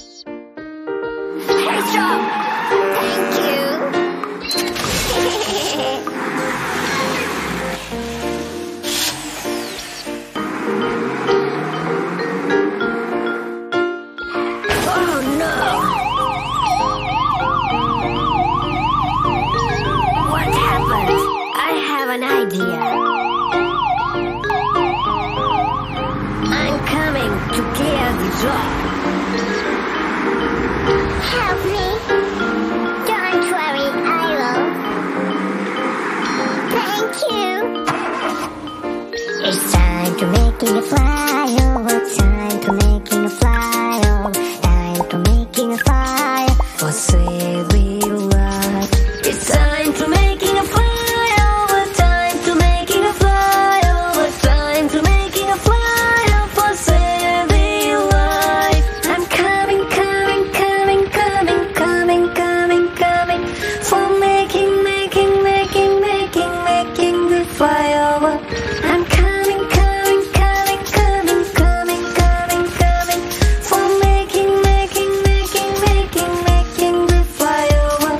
Hey, Joe! Thank you! Oh no! What happened? I have an idea. I'm coming to clear the job. Help me. Don't worry, I will. Thank you. It's time to making a flyover. Time to making a flyover. Time to making a fire for saving life. It's time to making a flyover. Time to making a flyover. Time to making a flyover for saving life. I'm coming, coming, coming, coming, coming, coming, coming for making the flyover. I'm coming, coming, coming, coming, coming, coming, coming for making the flyover.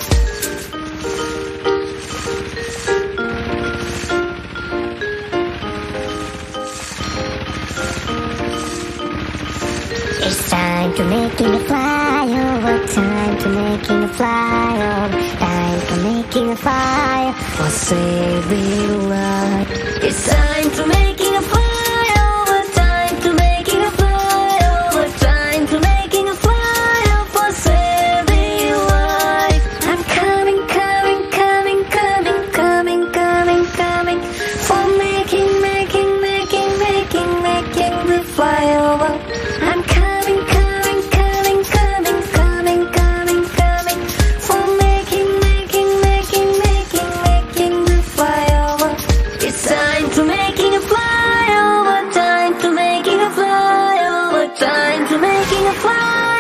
It's time to making a flyover. Time to making a flyover. Time to making a fire for saving life. It's time to making a flyover. Time to making a flyover. Time to making a flyover for saving life. I'm coming, coming, coming, coming, coming, coming, coming for making the flyover. I'm coming, coming, coming, coming, coming, coming, coming for making the flyover. It's time to making a flyover. Time to making a flyover. Time to making a flyover.